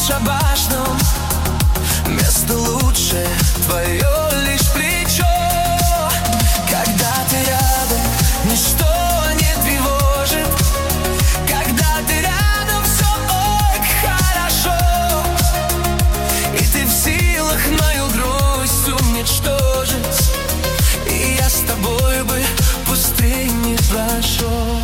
бесшабашном. Место лучше, твое лишь плечо. Когда ты рядом, ничто не тревожит. Когда ты рядом, все ок, хорошо. И ты в силах мою грусть уничтожить. И я с тобой бы пустыни прошел.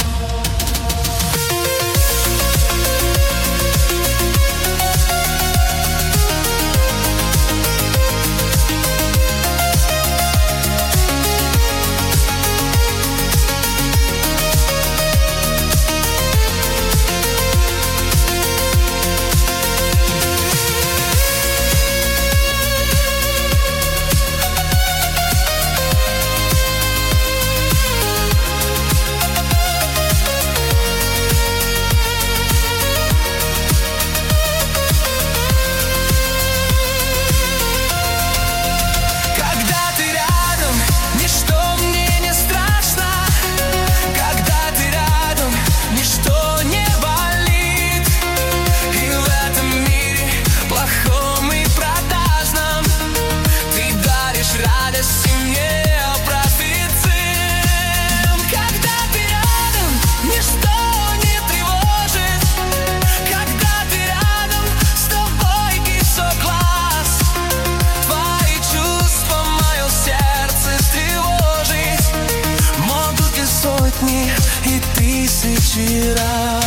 И тысячи раз.